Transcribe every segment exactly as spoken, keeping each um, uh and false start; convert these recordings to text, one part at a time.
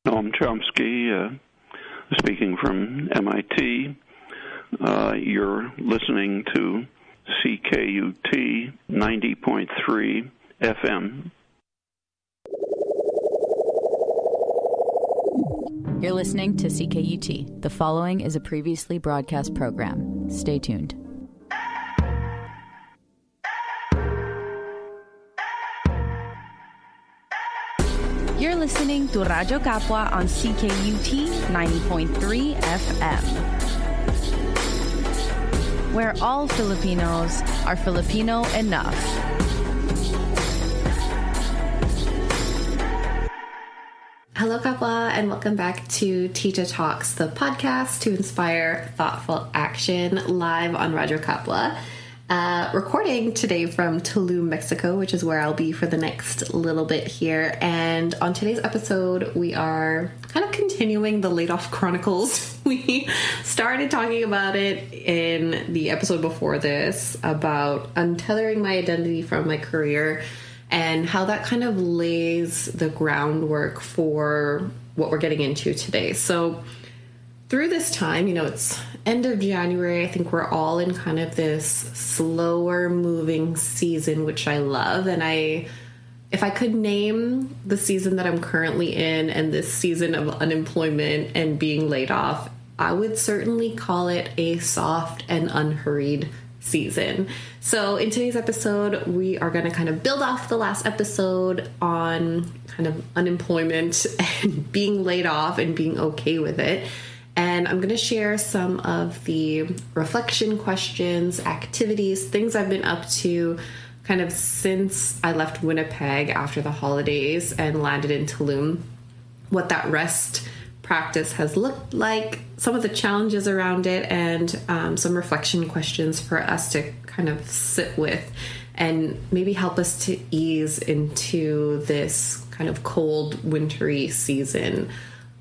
Noam Chomsky, uh, speaking from M I T. Uh, you're listening to C K U T ninety point three F M. You're listening to C K U T. The following is a previously broadcast program. Stay tuned. You're listening to Radyo Kapwa on C K U T ninety point three F M, where all Filipinos are Filipino enough. Hello, Kapwa, and welcome back to Tita Talks, the podcast to inspire thoughtful action, live on Radyo Kapwa. Uh, recording today from Tulum, Mexico, which is where I'll be for the next little bit here. And on today's episode, we are kind of continuing the Laid Off Chronicles. We started talking about it in the episode before this, about untethering my identity from my career and how that kind of lays the groundwork for what we're getting into today. So through this time, you know, it's end of January. I think we're all in kind of this slower moving season, which I love. And I, if I could name the season that I'm currently in and this season of unemployment and being laid off, I would certainly call it a soft and unhurried season. So in today's episode, we are going to kind of build off the last episode on kind of unemployment and being laid off and being okay with it. And I'm going to share some of the reflection questions, activities, things I've been up to kind of since I left Winnipeg after the holidays and landed in Tulum, what that rest practice has looked like, some of the challenges around it, and um, some reflection questions for us to kind of sit with and maybe help us to ease into this kind of cold, wintry season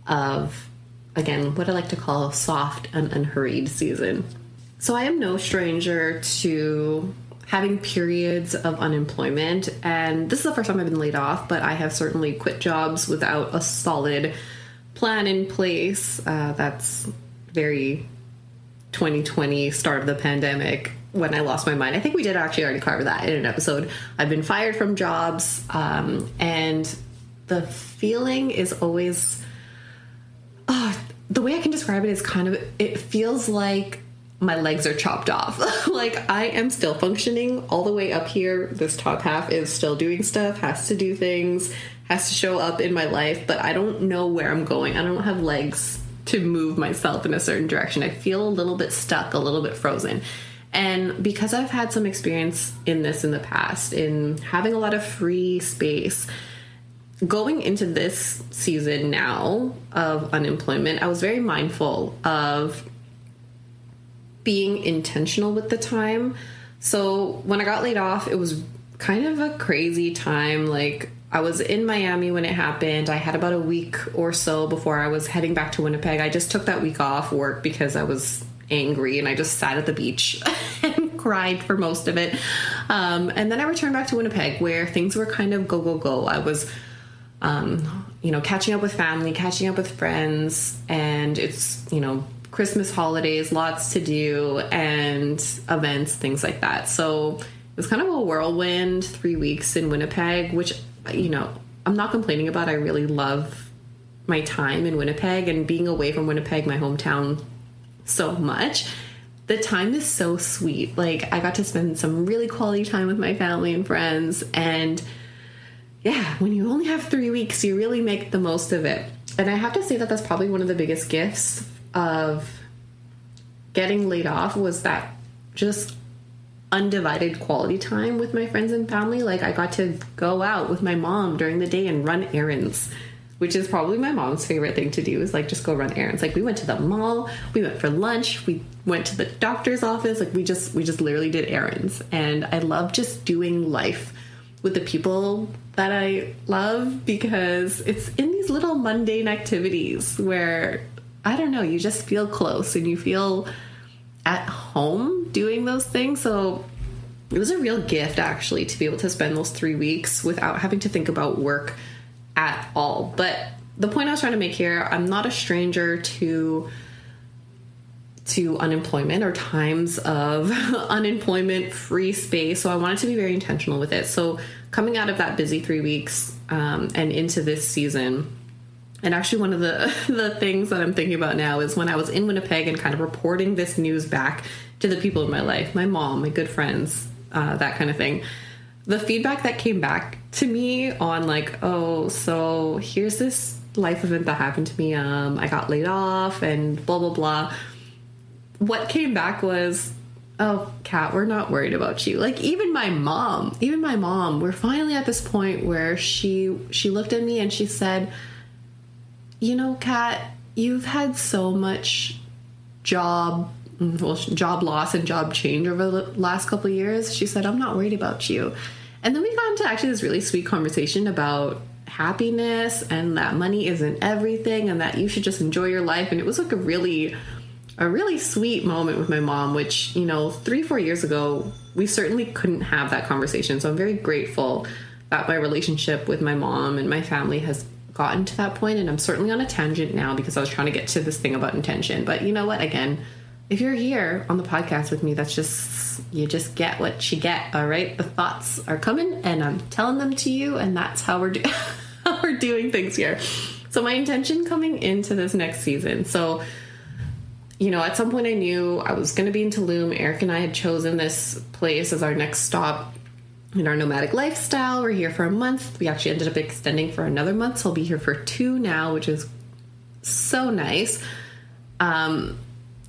of, again, what I like to call a soft and unhurried season. So I am no stranger to having periods of unemployment, and this is the first time I've been laid off, but I have certainly quit jobs without a solid plan in place. Uh, that's very twenty twenty, start of the pandemic, when I lost my mind. I think we did actually already cover that in an episode. I've been fired from jobs, um, and the feeling is always, oh, the way I can describe it is kind of, it feels like my legs are chopped off. Like I am still functioning all the way up here. This top half is still doing stuff, has to do things, has to show up in my life, but I don't know where I'm going. I don't have legs to move myself in a certain direction. I feel a little bit stuck, a little bit frozen. And because I've had some experience in this in the past, in having a lot of free space, going into this season now of unemployment, I was very mindful of being intentional with the time. So when I got laid off, it was kind of a crazy time. Like I was in Miami when it happened. I had about a week or so before I was heading back to Winnipeg. I just took that week off work because I was angry and I just sat at the beach and cried for most of it. Um, and then I returned back to Winnipeg where things were kind of go, go, go. I was Um, you know, catching up with family, catching up with friends, and it's, you know, Christmas holidays, lots to do, and events, things like that. So it was kind of a whirlwind three weeks in Winnipeg, which, you know, I'm not complaining about. I really love my time in Winnipeg and being away from Winnipeg, my hometown, so much. The time is so sweet. Like I got to spend some really quality time with my family and friends, and yeah, when you only have three weeks, you really make the most of it. And I have to say that that's probably one of the biggest gifts of getting laid off, was that just undivided quality time with my friends and family. Like I got to go out with my mom during the day and run errands, which is probably my mom's favorite thing to do, is like just go run errands. Like we went to the mall, we went for lunch, we went to the doctor's office. Like we just, we just literally did errands. And I love just doing life with the people that I love, because it's in these little mundane activities where, I don't know, you just feel close and you feel at home doing those things. So it was a real gift, actually, to be able to spend those three weeks without having to think about work at all. But the point I was trying to make here, I'm not a stranger to to unemployment or times of unemployment free space. So I wanted to be very intentional with it. So coming out of that busy three weeks um, and into this season, and actually one of the, the things that I'm thinking about now is when I was in Winnipeg and kind of reporting this news back to the people in my life, my mom, my good friends, uh, that kind of thing. The feedback that came back to me on like, oh, so here's this life event that happened to me. Um, I got laid off and blah, blah, blah. What came back was, oh, Kat, we're not worried about you. Like even my mom, even my mom, we're finally at this point where she, she looked at me and she said, you know, Kat, you've had so much job, well, job loss and job change over the last couple of years. She said, I'm not worried about you. And then we got into actually this really sweet conversation about happiness and that money isn't everything and that you should just enjoy your life. And it was like a really, a really sweet moment with my mom, which, you know, three, four years ago, we certainly couldn't have that conversation. So I'm very grateful that my relationship with my mom and my family has gotten to that point. And I'm certainly on a tangent now because I was trying to get to this thing about intention. But you know what? Again, if you're here on the podcast with me, that's just, you just get what you get. All right. The thoughts are coming and I'm telling them to you. And that's how we're, do- how we're doing things here. So my intention coming into this next season. So, you know, at some point I knew I was going to be in Tulum. Eric and I had chosen this place as our next stop in our nomadic lifestyle. We're here for a month. We actually ended up extending for another month. So I'll be here for two now, which is so nice. Um,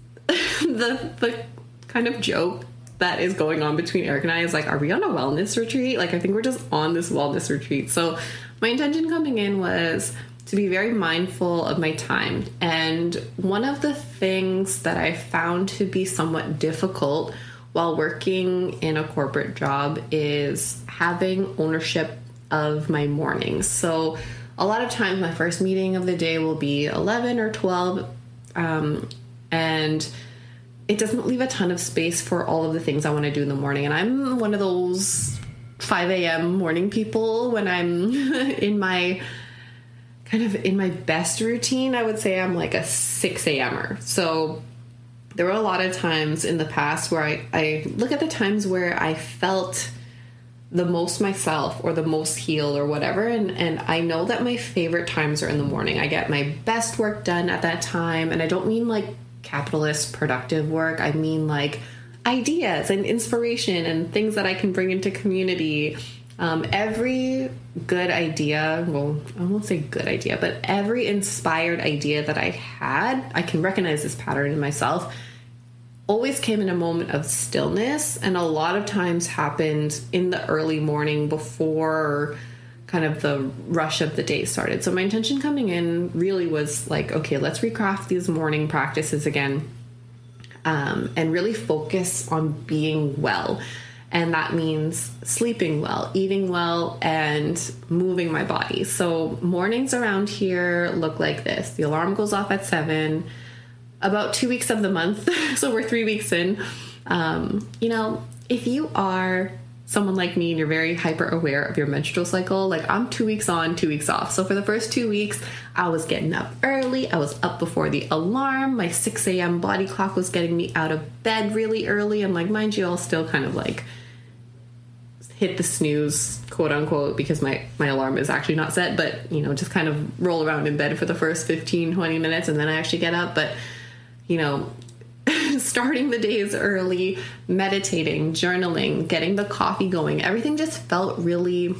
the, the kind of joke that is going on between Eric and I is like, are we on a wellness retreat? Like, I think we're just on this wellness retreat. So my intention coming in was to be very mindful of my time. And one of the things that I found to be somewhat difficult while working in a corporate job is having ownership of my mornings. So a lot of times my first meeting of the day will be eleven or twelve. Um, and it doesn't leave a ton of space for all of the things I want to do in the morning. And I'm one of those five a.m. morning people when I'm in my kind of in my best routine. I would say I'm like a six a.m.er. So there were a lot of times in the past where I, I look at the times where I felt the most myself or the most healed or whatever. And, and I know that my favorite times are in the morning. I get my best work done at that time. And I don't mean like capitalist productive work. I mean like ideas and inspiration and things that I can bring into community. Um, every good idea, well, I won't say good idea, but every inspired idea that I had, I can recognize this pattern in myself, always came in a moment of stillness, and a lot of times happened in the early morning before kind of the rush of the day started. So my intention coming in really was like, okay, let's recraft these morning practices again, um, and really focus on being well. And that means sleeping well, eating well, and moving my body. So mornings around here look like this. The alarm goes off at seven, about two weeks of the month. So we're three weeks in. Um, you know, if you are someone like me and you're very hyper aware of your menstrual cycle, like I'm two weeks on, two weeks off. So for the first two weeks, I was getting up early. I was up before the alarm. My six a.m. body clock was getting me out of bed really early. And like, mind you, I'll still kind of like hit the snooze, quote unquote, because my, my alarm is actually not set, but, you know, just kind of roll around in bed for the first fifteen, twenty minutes, and then I actually get up. But, you know, starting the days early, meditating, journaling, getting the coffee going, everything just felt really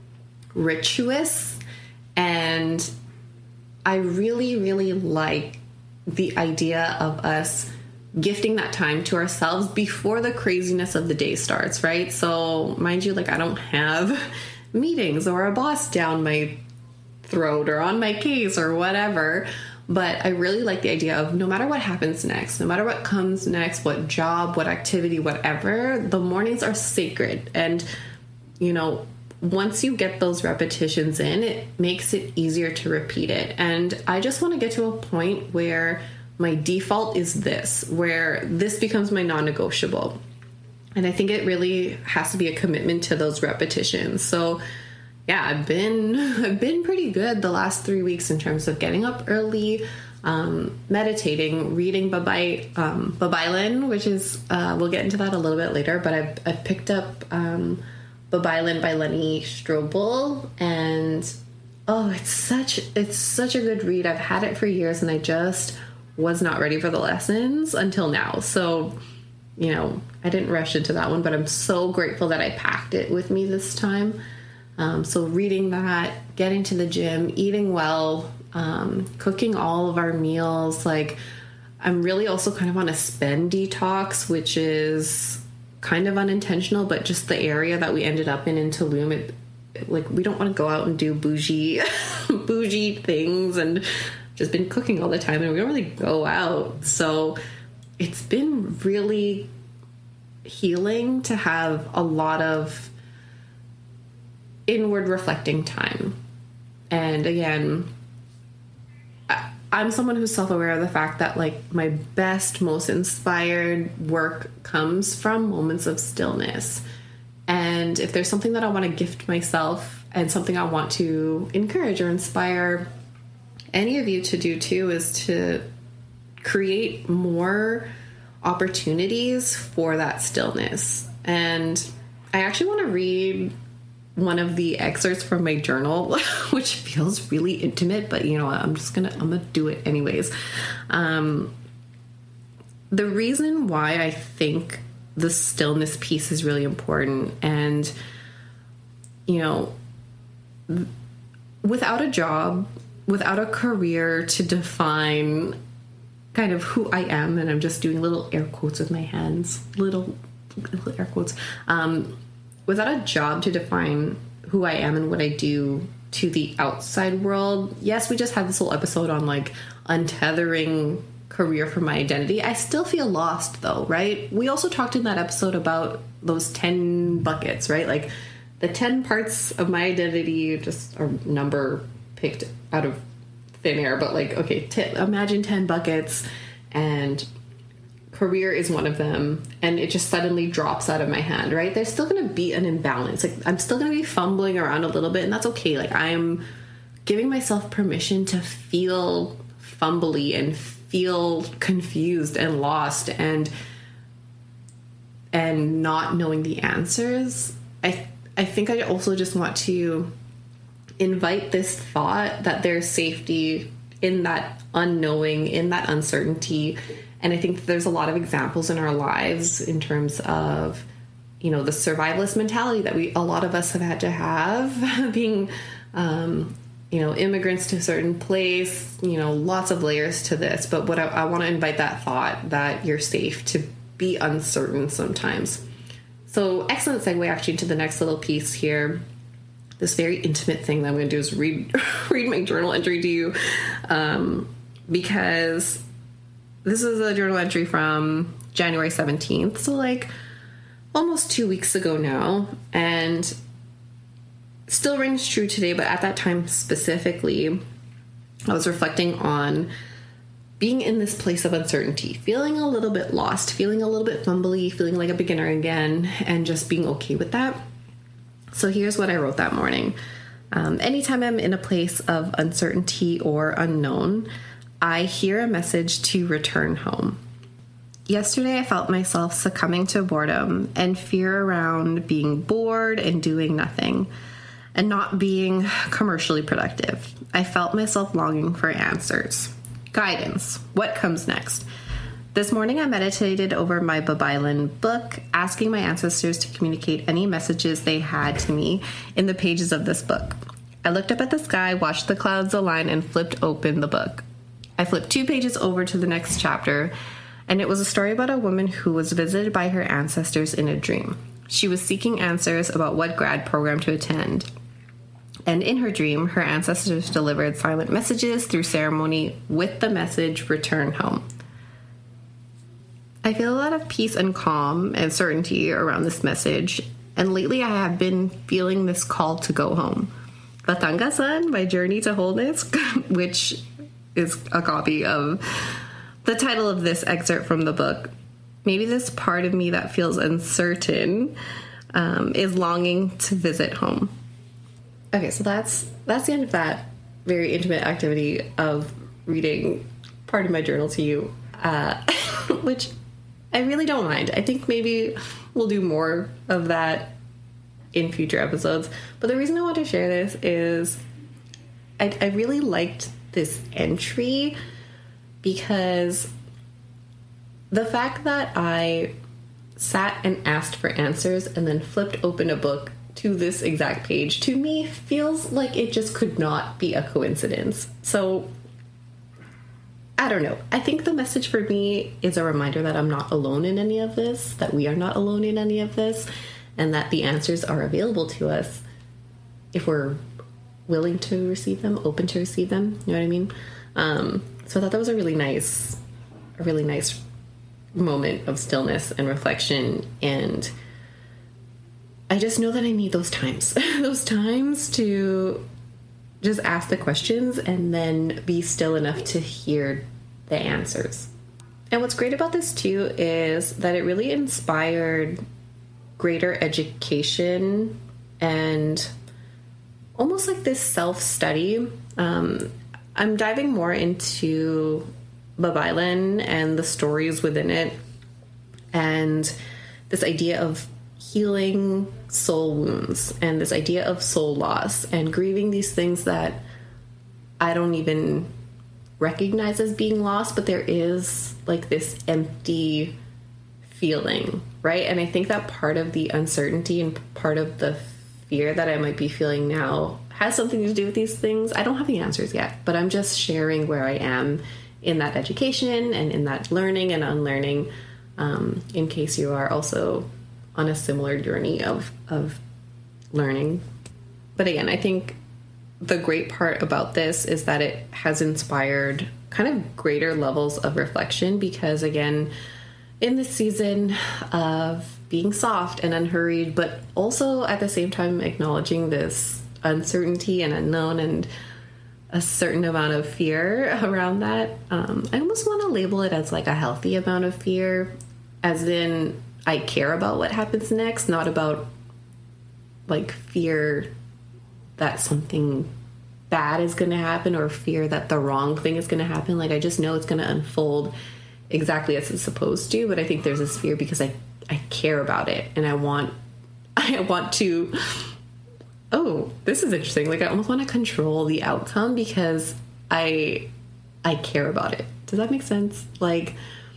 rituous. And I really, really like the idea of us gifting that time to ourselves before the craziness of the day starts, right? So mind you, like I don't have meetings or a boss down my throat or on my case or whatever, but I really like the idea of no matter what happens next, no matter what comes next, what job, what activity, whatever, the mornings are sacred. And, you know, once you get those repetitions in, it makes it easier to repeat it. And I just want to get to a point where my default is this, where this becomes my non-negotiable. And I think it really has to be a commitment to those repetitions. So yeah, I've been I've been pretty good the last three weeks in terms of getting up early, um, meditating, reading Babai, um, Babailan, which is, uh, we'll get into that a little bit later, but I've, I've picked up um, Babailan by Lenny Strobel, and oh, it's such it's such a good read. I've had it for years, and I just was not ready for the lessons until now. So, you know, I didn't rush into that one, but I'm so grateful that I packed it with me this time. Um, so reading that, getting to the gym, eating well, um, cooking all of our meals. Like, I'm really also kind of on a spend detox, which is kind of unintentional, but just the area that we ended up in in Tulum, it, it, like, we don't want to go out and do bougie, bougie things, and just been cooking all the time, and we don't really go out. So it's been really healing to have a lot of inward reflecting time. And again, I, I'm someone who's self-aware of the fact that, like, my best, most inspired work comes from moments of stillness. And if there's something that I want to gift myself and something I want to encourage or inspire any of you to do too, is to create more opportunities for that stillness. And I actually want to read one of the excerpts from my journal, which feels really intimate, but you know what, I'm just gonna I'm gonna do it anyways. Um, the reason why I think the stillness piece is really important, and you know, without a job, without a career to define kind of who I am, and I'm just doing little air quotes with my hands, little, little air quotes, um, without a job to define who I am and what I do to the outside world. Yes, we just had this whole episode on like untethering career from my identity. I still feel lost though, right? We also talked in that episode about those ten buckets, right? Like the ten parts of my identity, just a number picked out of thin air, but like, okay, t- imagine ten buckets, and career is one of them, and it just suddenly drops out of my hand, right? There's still going to be an imbalance. Like, I'm still going to be fumbling around a little bit, and that's okay. Like, I am giving myself permission to feel fumbly and feel confused and lost and and not knowing the answers. I I think I also just want to invite this thought that there's safety in that unknowing, in that uncertainty. And I think there's a lot of examples in our lives in terms of, you know, the survivalist mentality that we, a lot of us have had to have, being, um, you know, immigrants to a certain place, you know, lots of layers to this. But what I, I want to invite that thought that you're safe to be uncertain sometimes. So excellent segue actually to the next little piece here. This very intimate thing that I'm going to do is read read my journal entry to you, um, because this is a journal entry from January seventeenth, so like almost two weeks ago now, and still rings true today, but at that time specifically, I was reflecting on being in this place of uncertainty, feeling a little bit lost, feeling a little bit fumbly, feeling like a beginner again, and just being okay with that. So here's what I wrote that morning. Um, anytime I'm in a place of uncertainty or unknown, I hear a message to return home. Yesterday, I felt myself succumbing to boredom and fear around being bored and doing nothing and not being commercially productive. I felt myself longing for answers. Guidance. What comes next? This morning, I meditated over my Babailan book, asking my ancestors to communicate any messages they had to me in the pages of this book. I looked up at the sky, watched the clouds align, and flipped open the book. I flipped two pages over to the next chapter, and it was a story about a woman who was visited by her ancestors in a dream. She was seeking answers about what grad program to attend. And in her dream, her ancestors delivered silent messages through ceremony with the message, return home. I feel a lot of peace and calm and certainty around this message, and lately I have been feeling this call to go home. Batangasan, My Journey to Wholeness, which is a copy of the title of this excerpt from the book. Maybe this part of me that feels uncertain um, is longing to visit home. Okay, so that's that's the end of that very intimate activity of reading part of my journal to you, uh, which I really don't mind. I think maybe we'll do more of that in future episodes. But the reason I want to share this is I, I really liked this entry because the fact that I sat and asked for answers and then flipped open a book to this exact page, to me, feels like it just could not be a coincidence. So, I don't know. I think the message for me is a reminder that I'm not alone in any of this, that we are not alone in any of this, and that the answers are available to us if we're willing to receive them, open to receive them. You know what I mean? Um, so I thought that was a really nice, a really nice moment of stillness and reflection. And I just know that I need those times, those times to just ask the questions and then be still enough to hear the answers. And what's great about this too is that it really inspired greater education and almost like this self-study. Um, I'm diving more into Bob Island and the stories within it and this idea of healing soul wounds and this idea of soul loss and grieving these things that I don't even recognize as being lost, but there is like this empty feeling, right? And I think that part of the uncertainty and part of the fear that I might be feeling now has something to do with these things. I don't have the answers yet, but I'm just sharing where I am in that education and in that learning and unlearning, um, in case you are also on a similar journey of, of learning. But again, I think the great part about this is that it has inspired kind of greater levels of reflection because, again, in this season of being soft and unhurried, but also at the same time acknowledging this uncertainty and unknown and a certain amount of fear around that, um, I almost want to label it as like a healthy amount of fear, as in I care about what happens next, not about like fear that something bad is going to happen or fear that the wrong thing is going to happen. Like, I just know it's going to unfold exactly as it's supposed to, but I think there's this fear because I, I care about it and I want, I want to, oh, this is interesting. Like, I almost want to control the outcome because I, I care about it. Does that make sense? Like,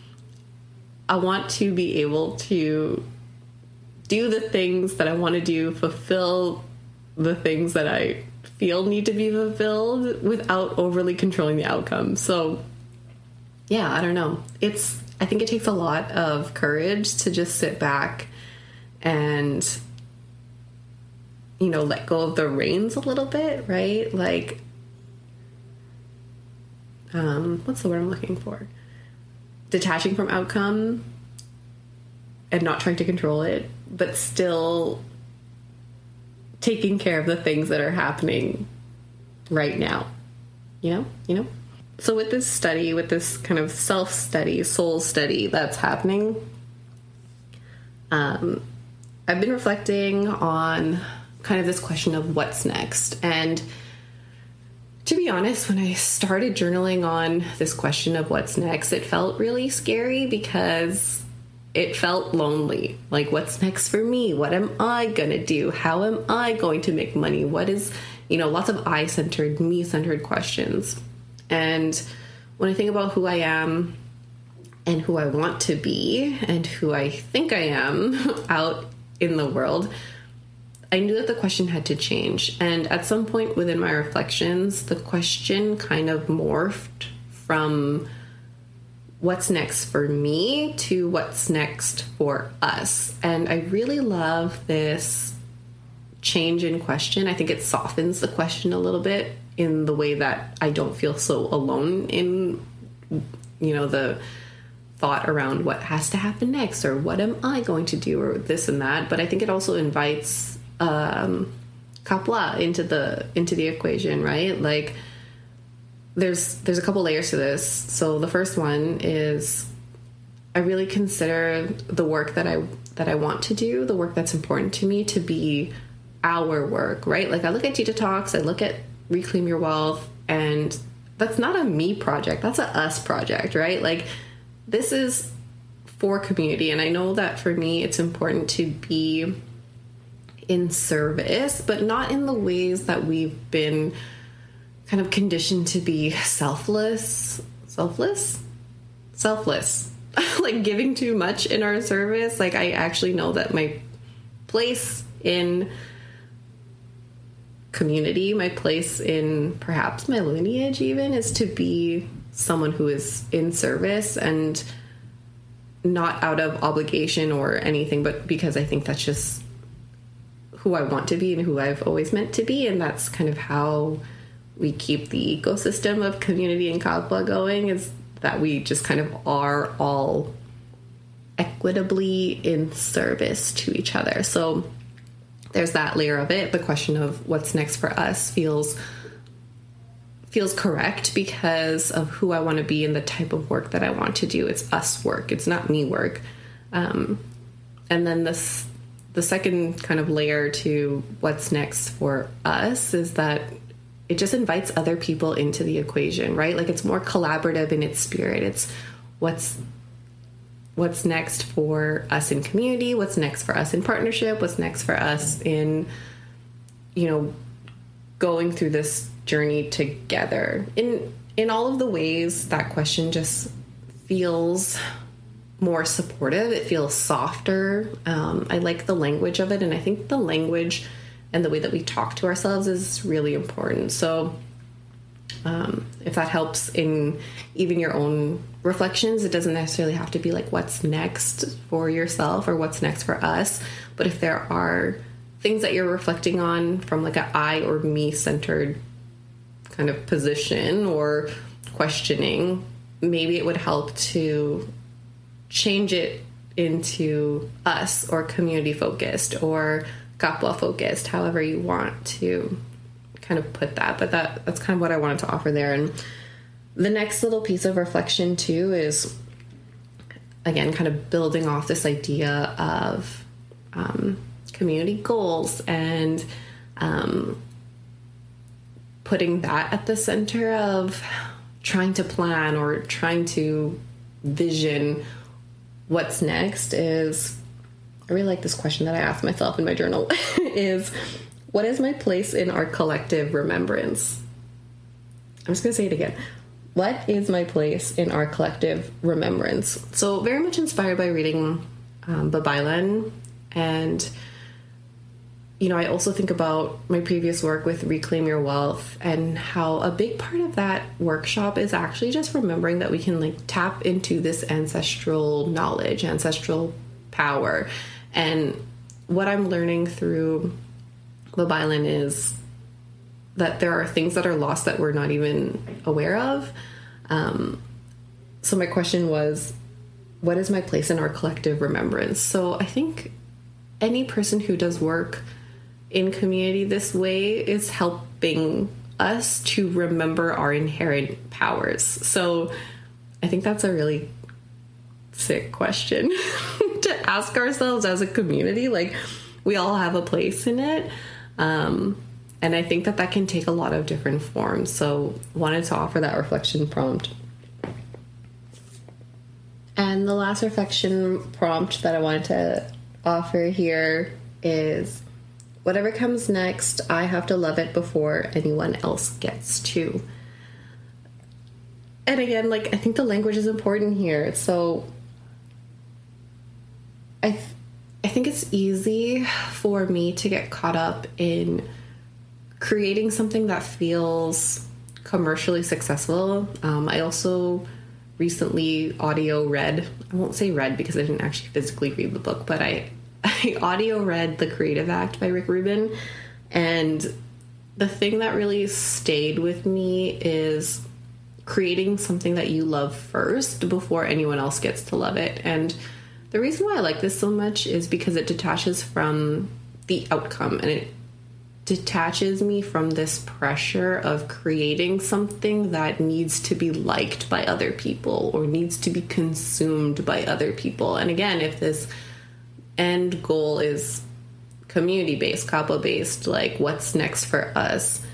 I want to be able to do the things that I want to do, fulfill the things that I feel need to be fulfilled without overly controlling the outcome. So yeah, I don't know. It's, I think it takes a lot of courage to just sit back and, you know, let go of the reins a little bit, right? Like, um, what's the word I'm looking for? Detaching from outcome and not trying to control it, but still taking care of the things that are happening right now, you know, you know? So with this study, with this kind of self-study, soul study that's happening, um, I've been reflecting on kind of this question of what's next. And to be honest, when I started journaling on this question of what's next, it felt really scary because it felt lonely. Like, what's next for me? What am I gonna do? How am I going to make money? What is, you know, lots of I-centered, me-centered questions. And when I think about who I am and who I want to be and who I think I am out in the world, I knew that the question had to change. And at some point within my reflections, the question kind of morphed from what's next for me to what's next for us. And I really love this change in question. I think it softens the question a little bit in the way that I don't feel so alone in, you know, the thought around what has to happen next or what am I going to do or this and that. But I think it also invites um, kapla into the into the equation, right? Like, there's there's a couple layers to this. So the first one is I really consider the work that I that I want to do, the work that's important to me, to be our work, right? Like I look at Teacher Talks, I look at Reclaim Your Wealth, and that's not a me project. That's a us project, right? Like this is for community. And I know that for me, it's important to be in service, but not in the ways that we've been kind of conditioned to be selfless, selfless, selfless, like giving too much in our service. Like I actually know that my place in community, my place in perhaps my lineage even, is to be someone who is in service, and not out of obligation or anything, but because I think that's just who I want to be and who I've always meant to be. And that's kind of how we keep the ecosystem of community in Kapwa going, is that we just kind of are all equitably in service to each other. So there's that layer of it. The question of what's next for us feels feels correct because of who I want to be and the type of work that I want to do. It's us work. It's not me work. Um, and then this, the second kind of layer to what's next for us is that it just invites other people into the equation, right? Like it's more collaborative in its spirit. It's what's what's next for us in community, what's next for us in partnership, what's next for us in, you know, going through this journey together. In in all of the ways, that question just feels more supportive. It feels softer. Um, I like the language of it, and I think the language and the way that we talk to ourselves is really important. So um, if that helps in even your own reflections, it doesn't necessarily have to be like what's next for yourself or what's next for us. But if there are things that you're reflecting on from like an I or me centered kind of position or questioning, maybe it would help to change it into us or community focused or Kapwa focused, however you want to kind of put that. But that that's kind of what I wanted to offer there. And the next little piece of reflection too is, again, kind of building off this idea of um, community goals and um, putting that at the center of trying to plan or trying to vision what's next is, I really like this question that I asked myself in my journal is, what is my place in our collective remembrance? I'm just going to say it again. What is my place in our collective remembrance? So very much inspired by reading um, Babaylan. And, you know, I also think about my previous work with Reclaim Your Wealth and how a big part of that workshop is actually just remembering that we can like tap into this ancestral knowledge, ancestral power. And what I'm learning through Babaylan is that there are things that are lost that we're not even aware of. Um, so my question was, what is my place in our collective remembrance? So I think any person who does work in community this way is helping us to remember our inherent powers. So I think that's a really sick question to ask ourselves as a community. Like, we all have a place in it. Um, and I think that that can take a lot of different forms. So wanted to offer that reflection prompt. And the last reflection prompt that I wanted to offer here is, whatever comes next, I have to love it before anyone else gets to. And again, like, I think the language is important here. So I th- I think it's easy for me to get caught up in creating something that feels commercially successful. Um, I also recently audio read, I won't say read because I didn't actually physically read the book, but I, I audio read The Creative Act by Rick Rubin. And the thing that really stayed with me is creating something that you love first before anyone else gets to love it. And the reason why I like this so much is because it detaches from the outcome, and it detaches me from this pressure of creating something that needs to be liked by other people or needs to be consumed by other people. And again, if this end goal is community-based, Kapwa-based, like what's next for us,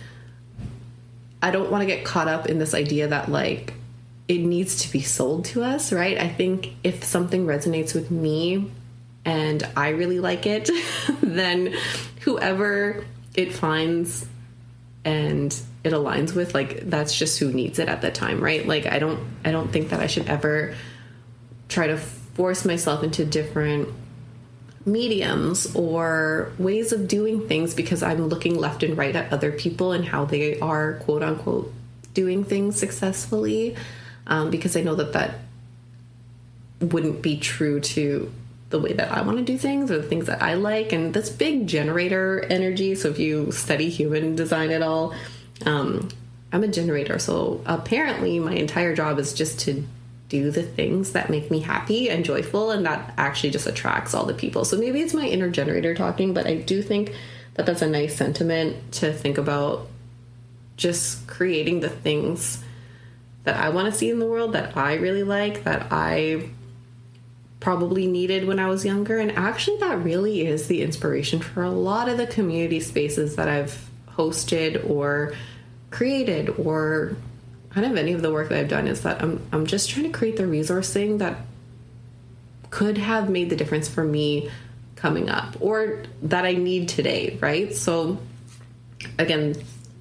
I don't want to get caught up in this idea that like it needs to be sold to us, right? I think if something resonates with me and I really like it, then whoever it finds and it aligns with, like, that's just who needs it at the time, right? Like, I don't, I don't think that I should ever try to force myself into different mediums or ways of doing things because I'm looking left and right at other people and how they are, quote unquote, doing things successfully. Um, because I know that that wouldn't be true to the way that I want to do things or the things that I like. And this big generator energy. So if you study human design at all, um, I'm a generator. So apparently my entire job is just to do the things that make me happy and joyful. And that actually just attracts all the people. So maybe it's my inner generator talking, but I do think that that's a nice sentiment to think about, just creating the things that I want to see in the world, that I really like, that I probably needed when I was younger. And actually that really is the inspiration for a lot of the community spaces that I've hosted or created, or kind of any of the work that I've done, is that I'm I'm just trying to create the resourcing that could have made the difference for me coming up, or that I need today, right? So again,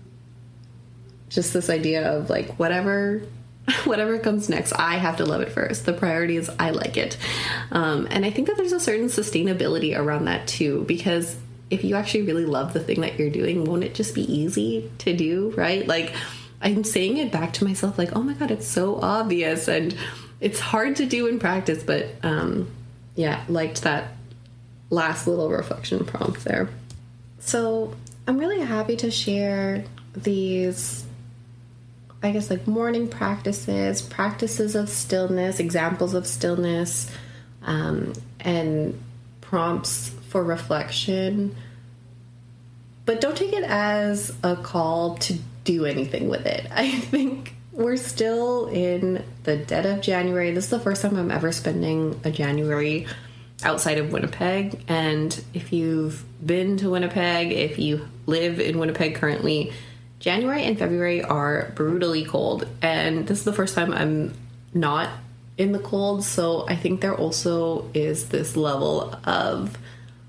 just this idea of like whatever whatever comes next, I have to love it first. The priority is I like it. Um, and I think that there's a certain sustainability around that too, because if you actually really love the thing that you're doing, won't it just be easy to do, right? Like, I'm saying it back to myself like, oh my God, it's so obvious and it's hard to do in practice. But um, yeah, liked that last little reflection prompt there. So I'm really happy to share these, I guess, like morning practices, practices of stillness, examples of stillness, um, and prompts for reflection. But don't take it as a call to do anything with it. I think we're still in the dead of January. This is the first time I'm ever spending a January outside of Winnipeg. And if you've been to Winnipeg, if you live in Winnipeg currently, January and February are brutally cold, and this is the first time I'm not in the cold, so I think there also is this level of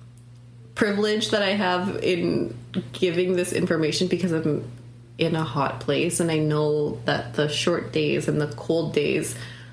privilege that I have in giving this information because I'm in a hot place, and I know that the short days and the cold days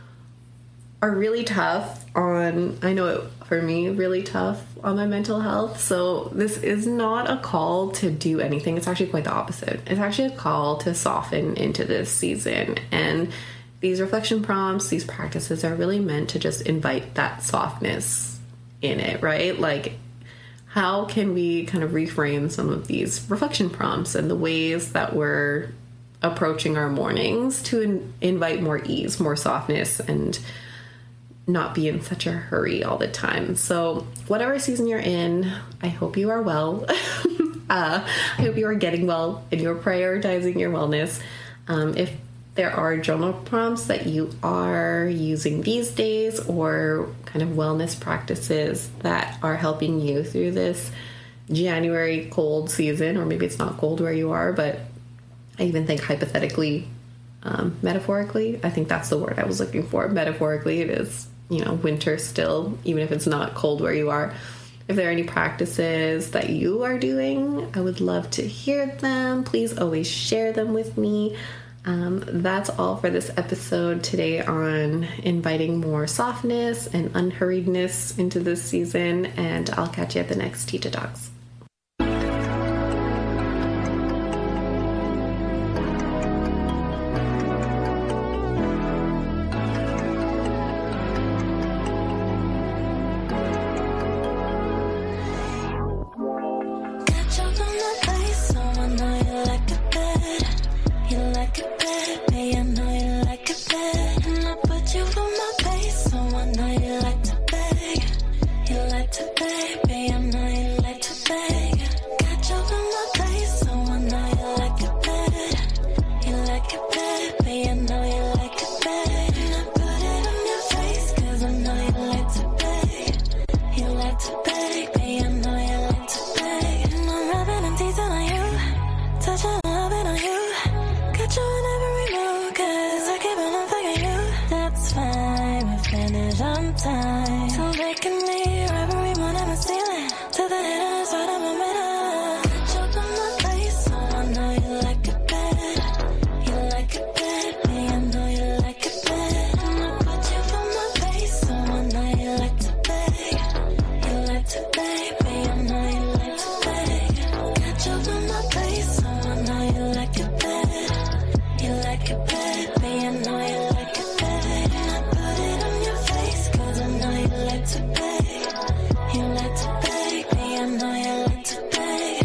are really tough on, I know it for me, really tough on my mental health. So this is not a call to do anything. It's actually quite the opposite. It's actually a call to soften into this season. And these reflection prompts, these practices are really meant to just invite that softness in it, right? Like, how can we kind of reframe some of these reflection prompts and the ways that we're approaching our mornings to in- invite more ease, more softness, and not be in such a hurry all the time. So whatever season you're in, I hope you are well. uh, I hope you are getting well and you're prioritizing your wellness. Um, if there are journal prompts that you are using these days, or kind of wellness practices that are helping you through this January cold season, or maybe it's not cold where you are, but I even think hypothetically, um, metaphorically, I think that's the word I was looking for. Metaphorically, it is, you know, winter still, even if it's not cold where you are. If there are any practices that you are doing, I would love to hear them. Please always share them with me. Um, that's all for this episode today on inviting more softness and unhurriedness into this season, and I'll catch you at the next Teacher Talks. To beg, baby, I know you like to beg. time. So they can leave every one in the ceiling. To the haters, right in my middle. Catch up in my face, so I know you like it bad. You like it bad, me, I know you like it bad. I'ma put you in my face, so I know you like to beg. You like to beg, me, I know you like to beg. Catch up in my face, so I know you like it bad. You like it bad, me, I know you like it bad. And I put it on your face, cause I know you like to beg. You like to beg, me, I know you like to beg.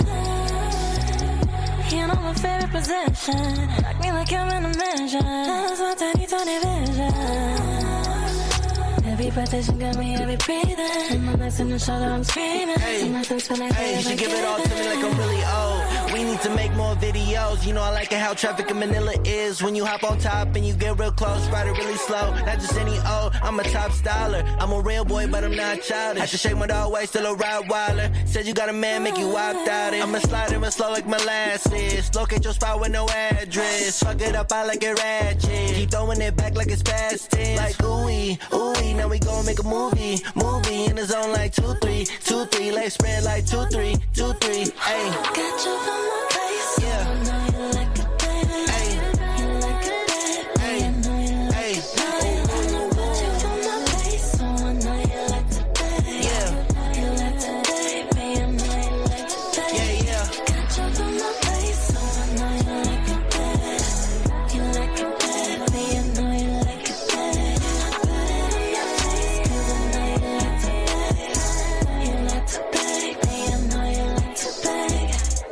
You know my favorite possession. Rock me like I'm in a mansion. That's my tiny, tiny vision. Every breath got me, every breathing. And my legs in the shoulder, I'm screaming. Hey, hey, you should give it all to me like I'm really old. We need to make more videos. You know I like it how traffic in Manila is. When you hop on top and you get real close, ride it really slow. Not just any old, I'm a top styler. I'm a real boy, but I'm not childish. Had to shake my dog way, still a Rottweiler. Said you got a man, make you opt out it. I'ma slide it real slow like molasses. Locate your spot with no address. Fuck it up, I like it ratchet. Keep throwing it back like it's past tense. Like ooey, ooey, now we gon' make a movie. Movie in the zone like two, three, two, three. Legs spread like two, three, two, three. Ayy. Got you on my face, Yeah. I know you like it bad. Ayy. You like it bad, Ayy. I know you like Ayy. it bad. I'ma put you on my face, so I know you like to beg. Yeah. You like to beg, me, I know you like to beg. Yeah, yeah. Got you on my face, so I know you like it bad. You like it bad, me, I know you like it bad. I put it on your face, cause I know you like to beg. You like to beg, me, I know you like to beg.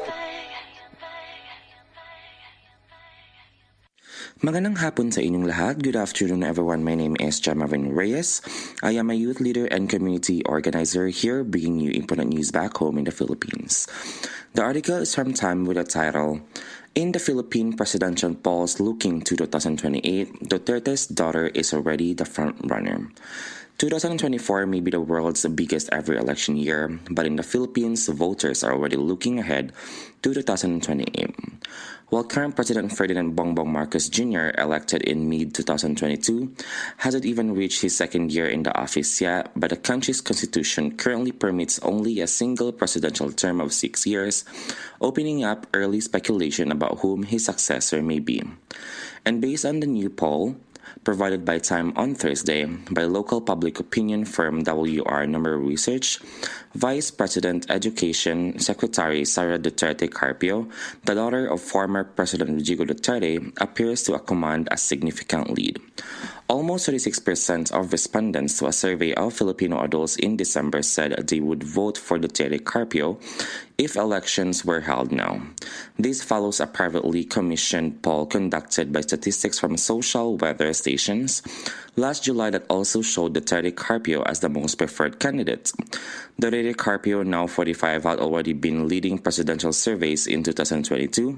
Magandang hapon sa inyong lahat. Good afternoon everyone. My name is Jamavin Reyes. I am a youth leader and community organizer here bringing you important news back home in the Philippines. The article is from Time with the title, In the Philippine Presidential Polls Looking to twenty twenty-eight, Duterte's daughter is already the front runner. twenty twenty-four may be the world's biggest ever election year, but in the Philippines, voters are already looking ahead to twenty twenty-eight. While current President Ferdinand Bongbong Marcos Junior, elected in mid twenty twenty-two, hasn't even reached his second year in the office yet, but the country's constitution currently permits only a single presidential term of six years, opening up early speculation about whom his successor may be. And based on the new poll, provided by Time on Thursday by local public opinion firm W R Number Research, Vice President Education Secretary Sara Duterte Carpio, the daughter of former President Rodrigo Duterte, appears to command a significant lead. Almost thirty-six percent of respondents to a survey of Filipino adults in December said they would vote for Duterte Carpio if elections were held now. This follows a privately commissioned poll conducted by statistics from social weather stations last July that also showed Duterte Carpio as the most preferred candidate. Duterte Carpio, now forty-five, had already been leading presidential surveys in twenty twenty-two,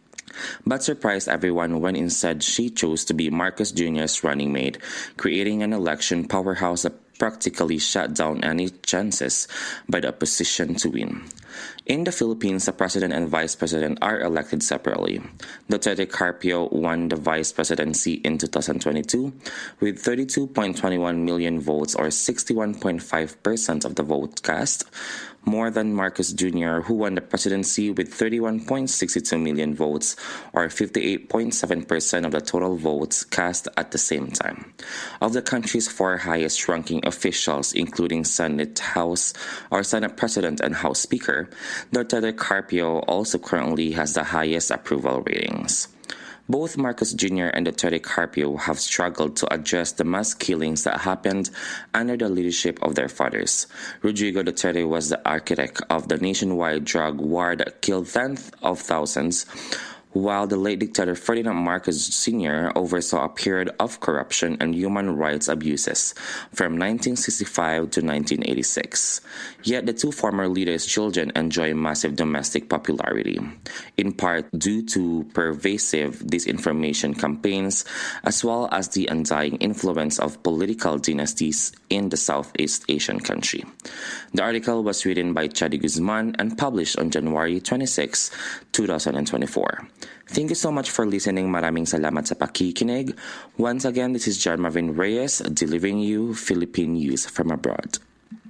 but surprised everyone when instead she chose to be Marcos Junior's running mate, creating an election powerhouse that practically shut down any chances by the opposition to win. In the Philippines, the president and vice president are elected separately. Duterte Carpio won the vice presidency in twenty twenty-two with thirty-two point two one million votes, or sixty-one point five percent of the vote cast, more than Marcos Junior, who won the presidency with thirty-one point six two million votes, or fifty-eight point seven percent of the total votes cast at the same time. Of the country's four highest-ranking officials, including Senate House or Senate President and House Speaker, Duterte Carpio also currently has the highest approval ratings. Both Marcos Junior and Duterte Carpio have struggled to address the mass killings that happened under the leadership of their fathers. Rodrigo Duterte was the architect of the nationwide drug war that killed tens of thousands, while the late dictator Ferdinand Marcos Senior oversaw a period of corruption and human rights abuses from nineteen sixty-five to nineteen eighty-six. Yet the two former leaders' children enjoy massive domestic popularity, in part due to pervasive disinformation campaigns, as well as the undying influence of political dynasties in the Southeast Asian country. The article was written by Chadi Guzman and published on January twenty-sixth, twenty twenty-four. Thank you so much for listening. Maraming salamat sa pakikinig. Once again, this is John Marvin Reyes, delivering you Philippine news from abroad.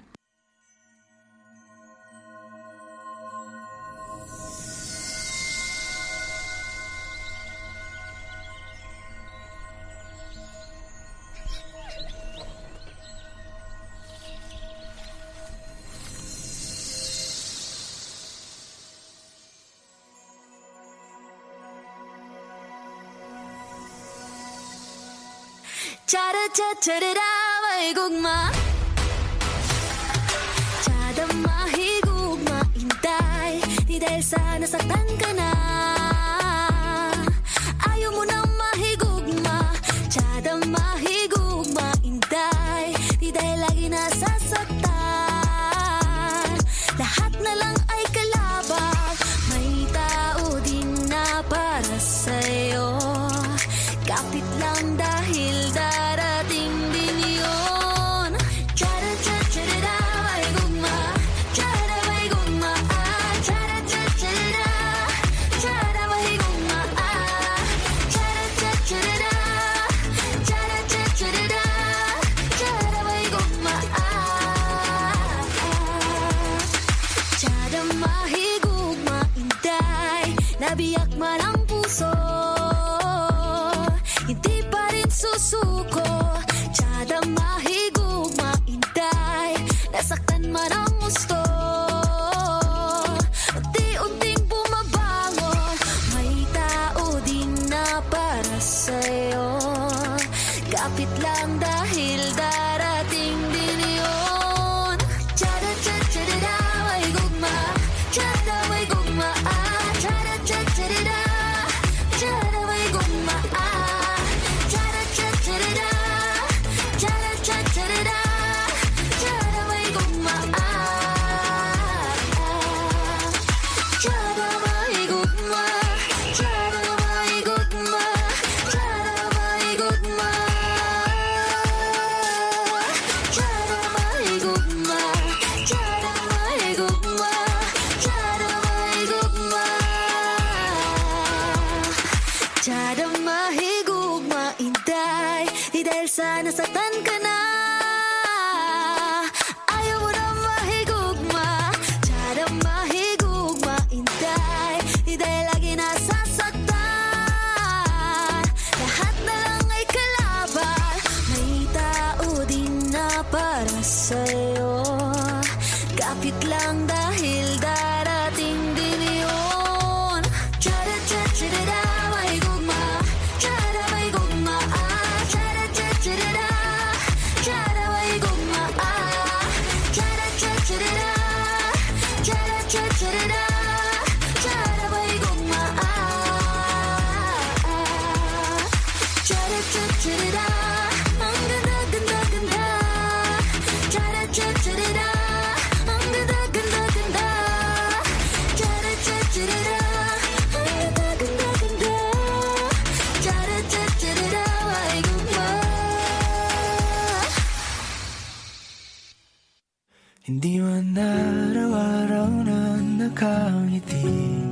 차라차차르라 외국마 차담마히 국마 인day Di dahil sa nasaktan ka na Ayaw mo nang mahigugma 차담마hi 국마 inday Di dahil lagi nasasaktan Lahat na lang ay kalabang May tao din na para sa'yo Kapit lang dahil darating din yun Chara-cha-cha-ra-ra, may gugma Chara, may gugma ah Chara-cha-cha-ra-ra Chara, may gugma ah Chara-cha-cha-ra-ra Chara-cha-cha-ra-ra Chara, may gugma ah Chara, mahigugma inday Nabiyak man ang puso Hindi pa rin susuko Tsada mahigugma inday Nasaktan man ang gusto Unti-unting bumabangon May tao din na para sa'yo Kapit lang dahil darating din yun Tsada cha-cha-da-da may gugma Tsada may gugma ah Tsada cha-cha-da-da Tsada may gugma ah Sana nasaktan ka na Ayaw mo na mahigugma Tsada mahigugma inday Di dahil lagi nasasaktan Lahat na lang ay kalaban May tao din na para sa'yo Kapit lang dahil darating din yun Tsada cha-cha-da-da may gugma Tsada may gugma Hindi man araw-araw na nakangiti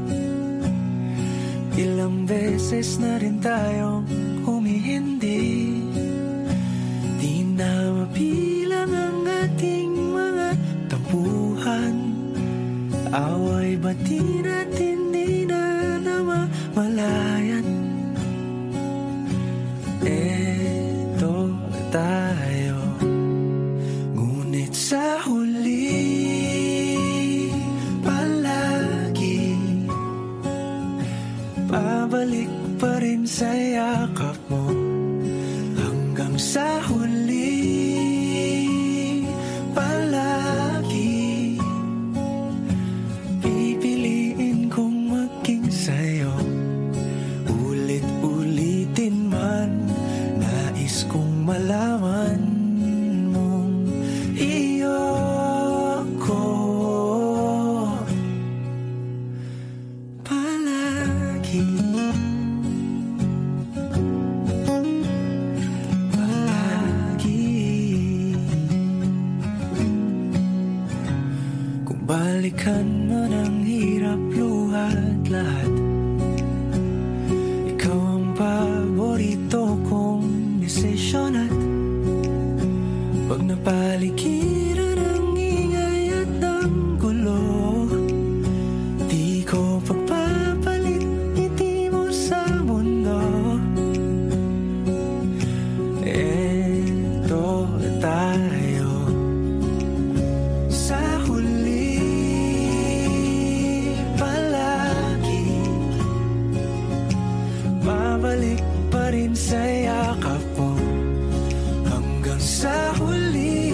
Ilang beses na rin tayong humihindi Di na mabilang ang ating mga tampuhan Away bati natin di na namamalayan Eto tayo Ngunit sa huli palagi Pabalik pa rin sa yakap mo Hanggang sa huli palagi Pipiliin kong maging sa'yo Ulit-ulitin man Nais kong malaman palagi Babalik pa rin sa yakap mo hanggang sa huli.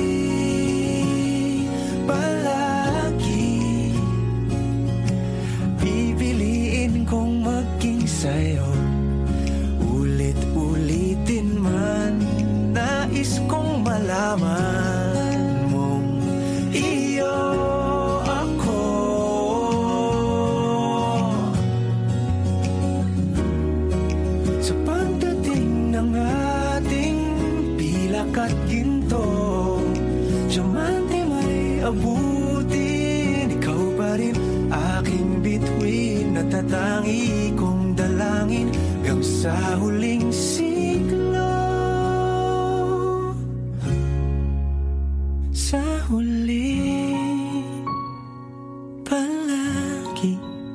Palagi pipiliin kong maging sa'yo. Ulit-ulitin man, nais kong malaman mong iyo ako. Sa pagdating ng ating pilak at ginto, diamante may abutin, ikaw pa rin aking bituin, natatangi kong dalangin hanggang sa huling siglo. Sa huli, palagi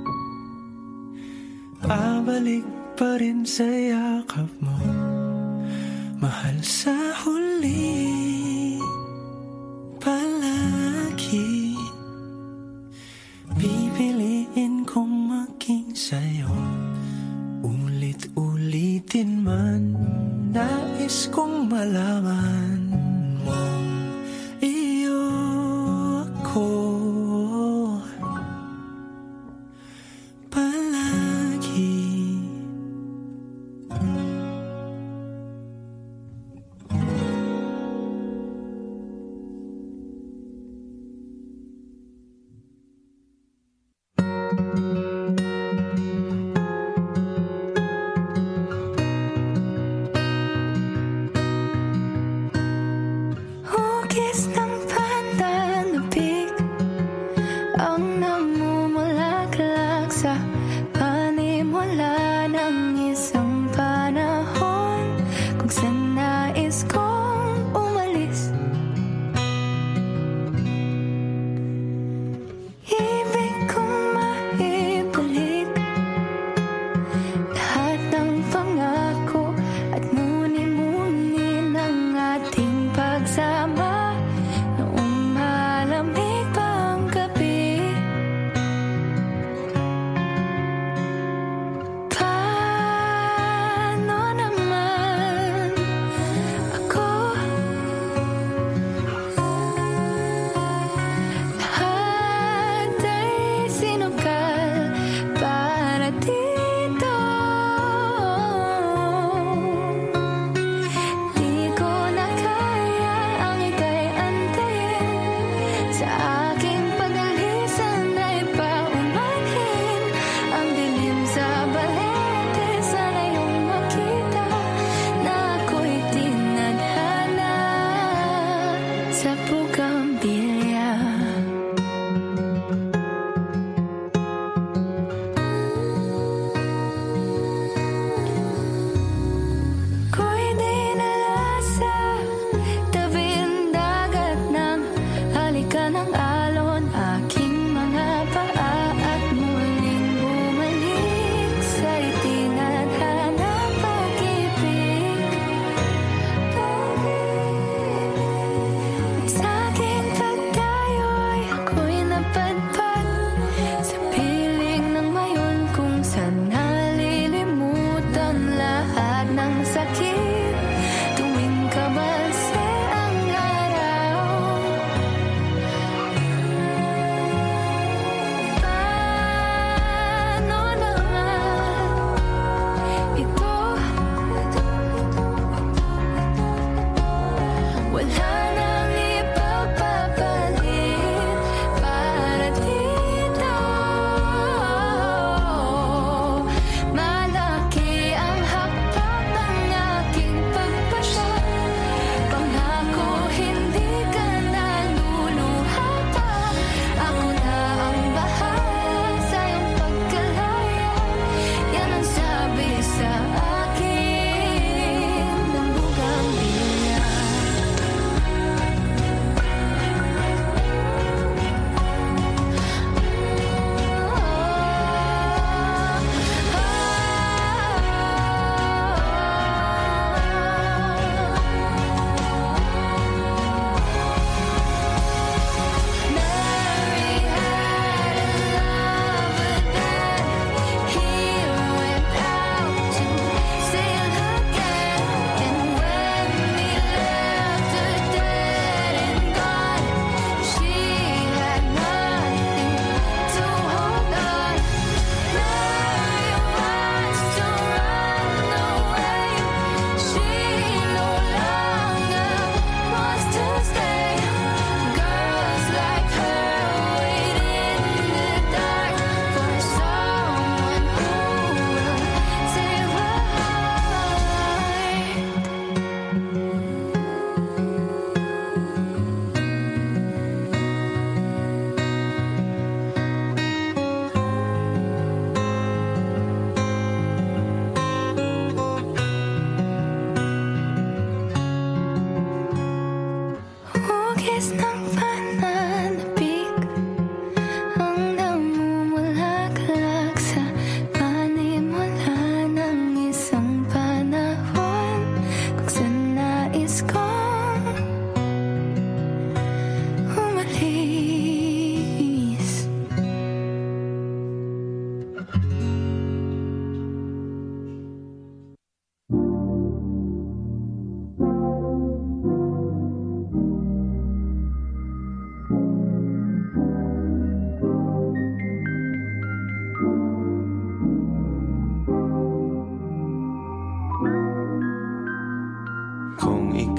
babalik pa rin sa yakap mo, mahal. Sa huli, palagi pipiliin kong maging sa'yo. Ulit-ulitin man, nais kong malaman mong iyo ako. Palagi. Oh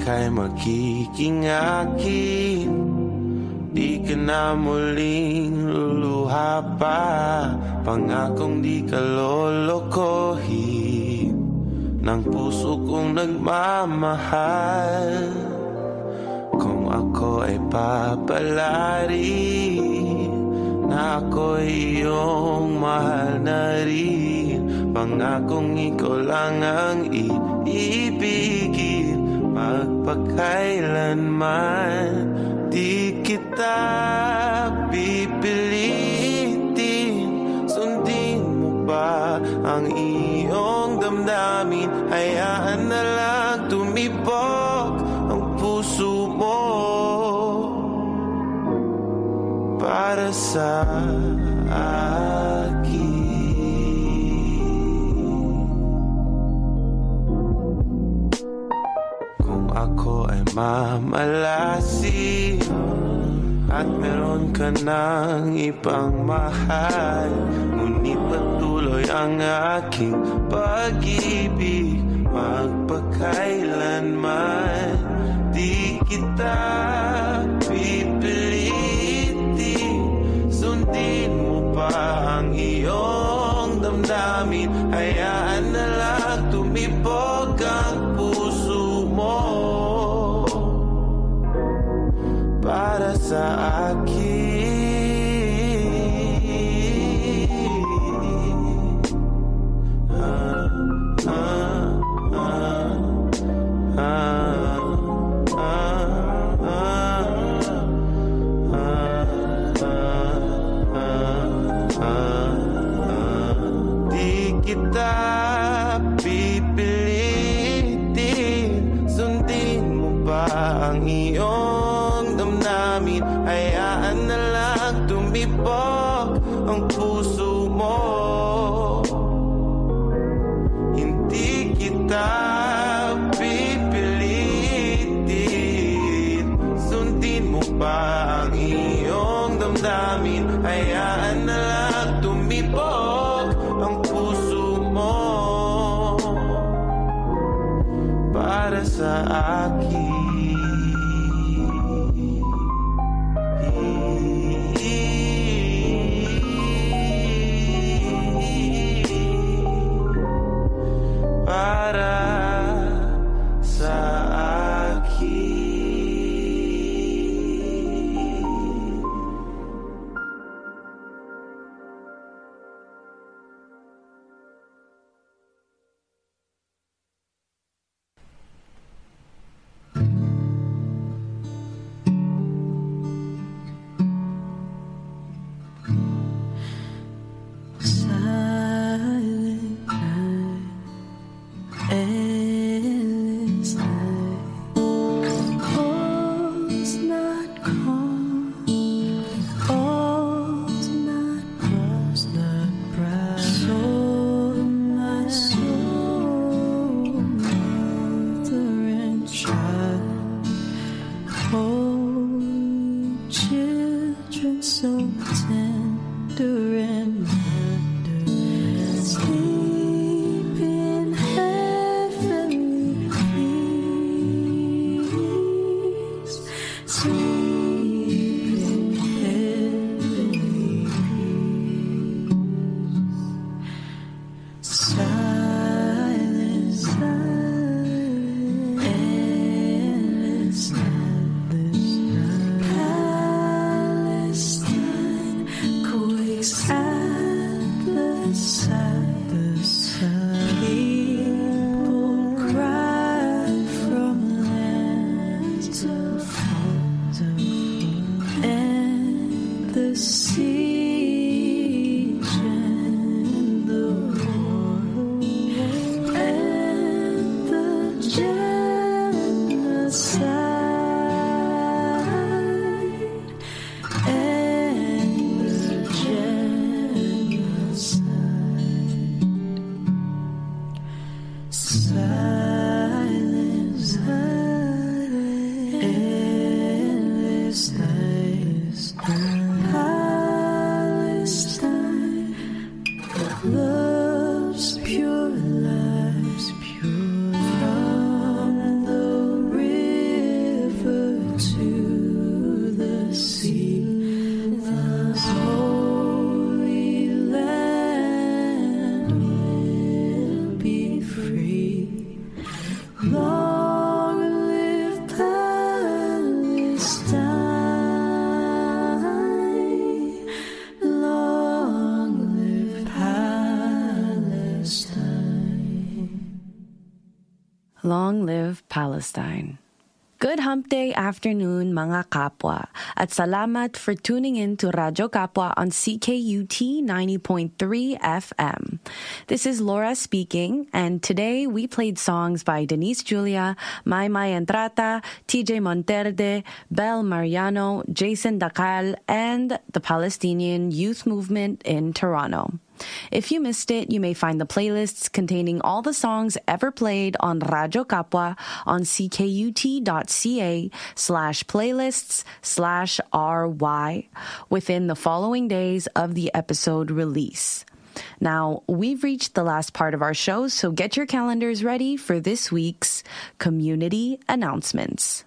ika'y magiging akin. Di ka na muling luluha pa, pangakong di ka lolokohin ng puso kong nagmamahal. Kung ako ay papalari na ako'y iyong mahal na rin, pangakong ikaw lang ang iibigin magpakailanman. Di kita pipilitin, sundin mo ba ang iyong damdamin? Hayaan na lang tumibok ang puso mo para sa akin. Kung ako ay mamalasin at meron ka ng ibang mahal, ngunit patuloy ang aking pag-ibig magpakailanman. Di kita pipilitin, sundin mo pa ang iyong damdamin. Hayaan na lang tumibok ang puso mo para sa akin. Ah, ah, ah, ah, ah, ah, ah. Di kita pipilitin, sundin mo ba ang iyong damdamin? Hayaan na lang tumibok ang puso mo. Hindi kita pipilitin, sundin mo ba ang iyong damdamin? Hayaan na lang tumibok ang puso mo para sa akin. Para sa akin. Pure lies, pure from the river. Long live Palestine. Good hump day afternoon, mga kapwa, at salamat for tuning in to Radyo Kapwa on C K U T ninety point three F M. This is Laura speaking, and today we played songs by Denise Julia, Mai Mai Entrata, T J Monterde, Bel Mariano, Jason Dacal, and the Palestinian Youth Movement in Toronto. If you missed it, you may find the playlists containing all the songs ever played on Radyo Kapwa on ckut.ca slash playlists slash ry within the following days of the episode release. Now, we've reached the last part of our show, so get your calendars ready for this week's community announcements.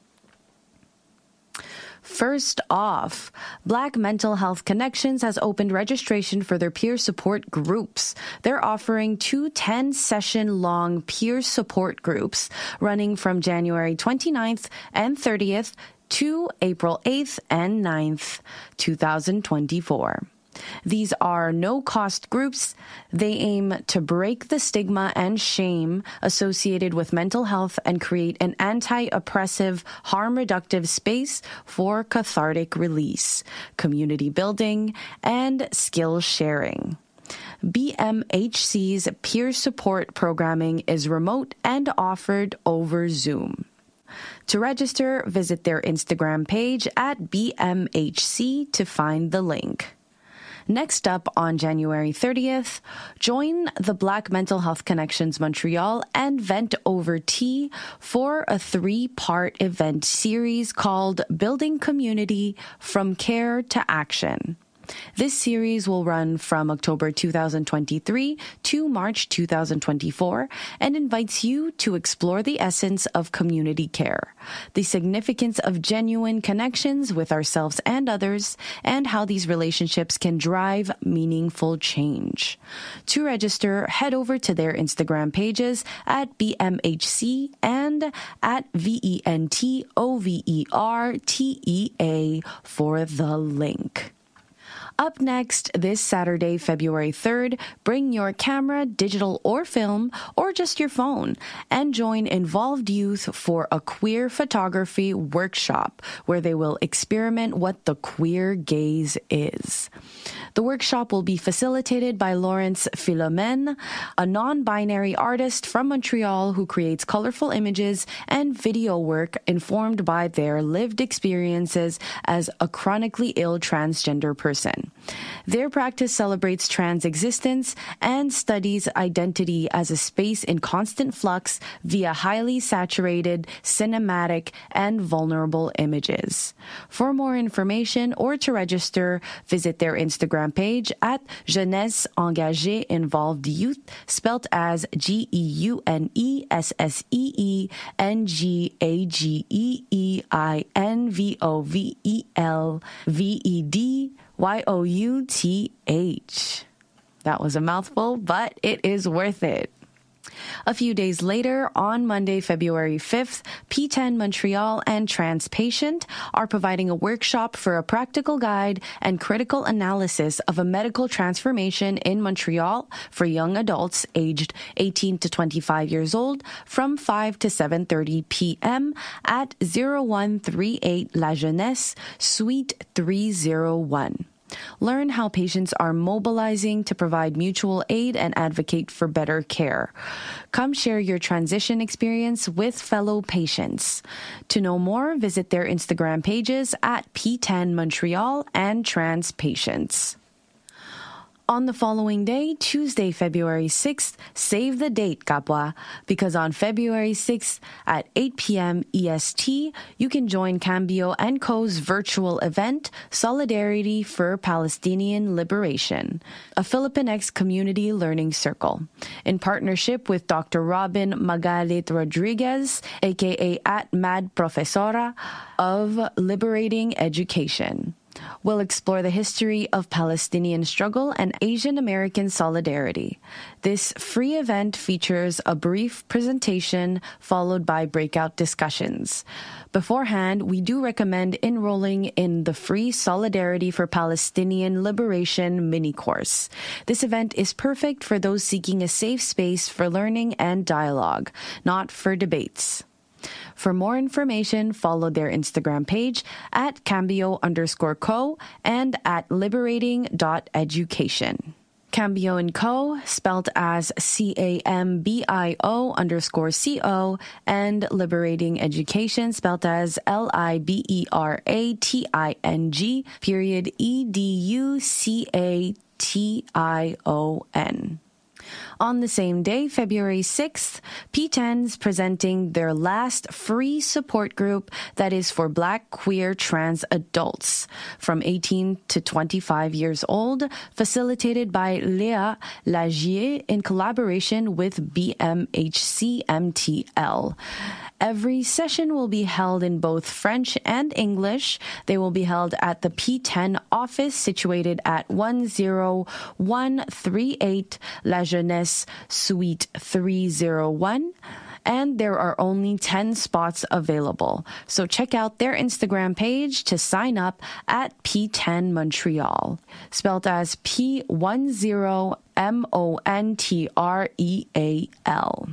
First off, Black Mental Health Connections has opened registration for their peer support groups. They're offering two ten-session-long peer support groups running from January twenty-ninth and thirtieth to April eighth and ninth, twenty twenty-four. These are no-cost groups. They aim to break the stigma and shame associated with mental health and create an anti-oppressive, harm-reductive space for cathartic release, community building, and skill sharing. B M H C's peer support programming is remote and offered over Zoom. To register, visit their Instagram page at B M H C to find the link. Next up on January thirtieth, join the Black Mental Health Connections Montreal and Vent Over Tea for a three-part event series called Building Community from Care to Action. This series will run from October twenty twenty-three to March twenty twenty-four and invites you to explore the essence of community care, the significance of genuine connections with ourselves and others, and how these relationships can drive meaningful change. To register, head over to their Instagram pages at B M H C and at V E N T O V E R T E A for the link. Up next, this Saturday, February third, bring your camera, digital or film, or just your phone, and join Involved Youth for a queer photography workshop where they will experiment what the queer gaze is. The workshop will be facilitated by Lawrence Philomene, a non-binary artist from Montreal who creates colorful images and video work informed by their lived experiences as a chronically ill transgender person. Their practice celebrates trans existence and studies identity as a space in constant flux via highly saturated, cinematic, and vulnerable images. For more information or to register, visit their Instagram page at Jeunesse Engagée Involved Youth, spelt as G E U N E S S E E N G A G E E I N V O V E L V E D Y O U T H. That was a mouthful, but it is worth it. A few days later, on Monday, February fifth, P ten Montreal and Transpatient are providing a workshop for a practical guide and critical analysis of a medical transformation in Montreal for young adults aged eighteen to twenty-five years old from five to seven thirty p.m. at zero one three eight La Jeunesse, Suite three oh one. Learn how patients are mobilizing to provide mutual aid and advocate for better care. Come share your transition experience with fellow patients. To know more, visit their Instagram pages at P ten Montreal and Transpatients. On the following day, Tuesday, February sixth, save the date, Kapwa, because on February sixth at eight p.m. E S T, you can join Cambio and Co.'s virtual event, Solidarity for Palestinian Liberation, a Filipinx community learning circle, in partnership with Doctor Robin Magalit Rodriguez, aka at Mad Profesora, of Liberating Education. We'll explore the history of Palestinian struggle and Asian American solidarity. This free event features a brief presentation followed by breakout discussions. Beforehand, we do recommend enrolling in the free Solidarity for Palestinian Liberation mini course. This event is perfect for those seeking a safe space for learning and dialogue, not for debates. For more information, follow their Instagram page at Cambio underscore co and at liberating dot education. Cambio and Co, spelled as C A M B I O underscore C O, and Liberating Education, spelled as L I B E R A T I N G, period E D U C A T I O N. On the same day, February sixth, P ten's presenting their last free support group that is for Black, queer, trans adults from eighteen to twenty-five years old, facilitated by Léa Lagier in collaboration with B M H C M T L. Every session will be held in both French and English. They will be held at the P ten office situated at one oh one three eight La Jeunesse, Suite three oh one. And there are only ten spots available. So check out their Instagram page to sign up at P ten Montreal, spelled as P ten M O N T R E A L.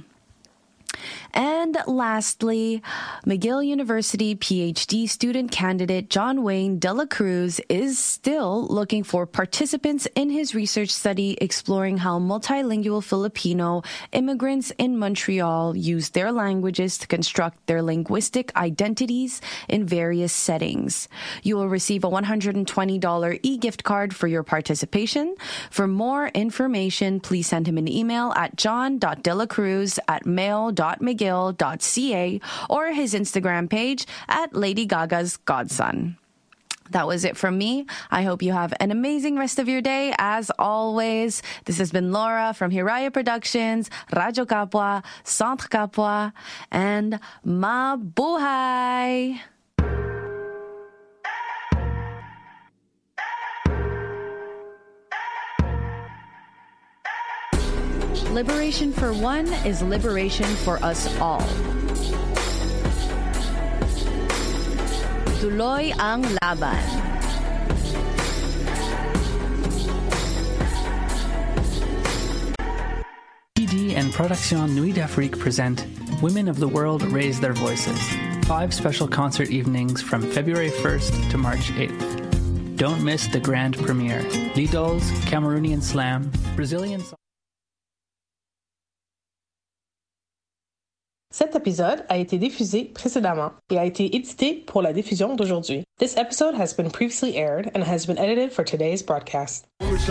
And lastly, McGill University PhD student candidate John Wayne De La Cruz is still looking for participants in his research study exploring how multilingual Filipino immigrants in Montreal use their languages to construct their linguistic identities in various settings. You will receive a one hundred twenty dollars e-gift card for your participation. For more information, please send him an email at john dot delacruz at mail dot mcgill dot c a or his Instagram page at Lady Gaga's Godson. That was it from me. I hope you have an amazing rest of your day. As always, this has been Laura from Hiraya Productions, Radyo Kapwa, Centre Kapwa, and Mabuhay! Liberation for one is liberation for us all. Tuloy ang laban. P D and Production Nuit d'Afrique present Women of the World Raise Their Voices. Five special concert evenings from February first to March eighth. Don't miss the grand premiere. Lidol's, Cameroonian Slam, Brazilian... Cet épisode a été diffusé précédemment et a été édité pour la diffusion d'aujourd'hui. This episode has been previously aired and has been edited for today's broadcast.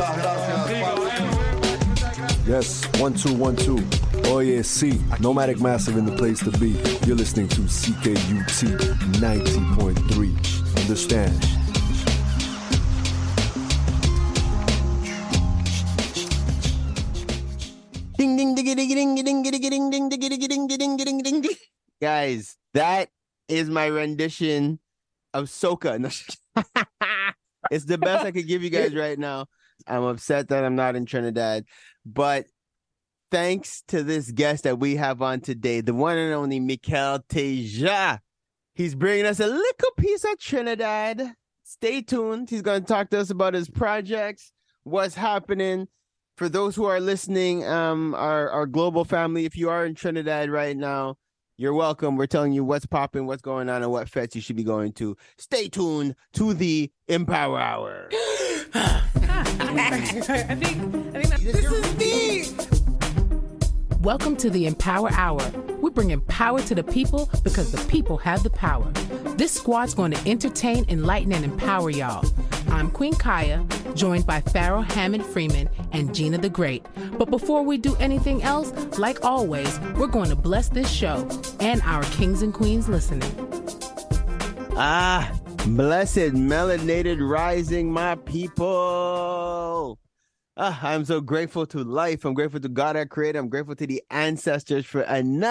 Yes, one, two, one, two. Oh yeah, C, Nomadic Massive in the place to be. You're listening to C K U T ninety point three. Understand? Ding ding ding ding ding ding ding ding ding ding ding ding ding ding ding ding. Guys, that is my rendition of Soca. No, it's the best I could give you guys right now. I'm upset that I'm not in Trinidad, but thanks to this guest that we have on today, the one and only Mikel Teja. He's bringing us a little piece of Trinidad. Stay tuned. He's going to talk to us about his projects, what's happening. For those who are listening, um, our, our global family, if you are in Trinidad right now, you're welcome. We're telling you what's popping, what's going on, and what fets you should be going to. Stay tuned to the Empower Hour. I think, I think that, this is me. Welcome to the Empower Hour. We're bringing power to the people because the people have the power. This squad's going to entertain, enlighten, and empower y'all. I'm Queen Kaya, joined by Pharaoh Hammond Freeman and Gina the Great. But before we do anything else, like always, we're going to bless this show and our kings and queens listening. Ah, blessed melanated rising, my people. Ah, I'm so grateful to life. I'm grateful to God, our creator. I'm grateful to the ancestors for another